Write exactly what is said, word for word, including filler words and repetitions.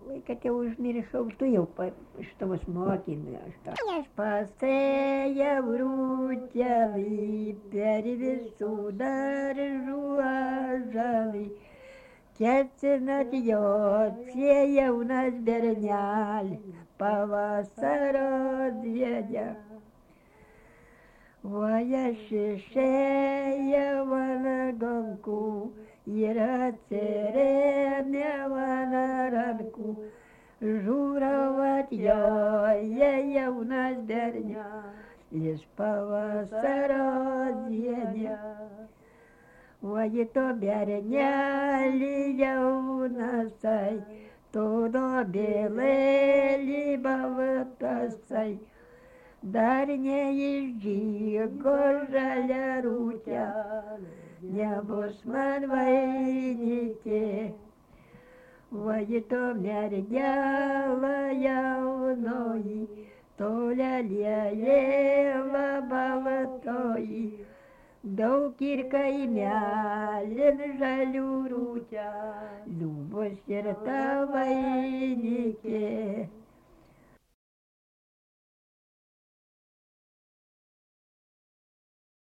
Oi, kad jau užmiršau, tu jau pa, iš tavos mokymį aš tą. Aš pasėjau rūtelį per visų daržų ąžuolį. Ketinat jos, jaunas bernelis, pavasario dėdė. O aš išėjau ant lankų ir atsirėmiau ant rankų. Žiūrau atjoja jaunas bernelis, pavasario dėdė. Oi, to berneli jaunasai, tu dobėlėlį baltasai, dar neišdygo žalia rūtelė, nebus man vainikė. Oi, to mergelė jaunoji, to lelėlė baltoji, daug ir kaimelin žalių rūtelių bus ir ta vainikė.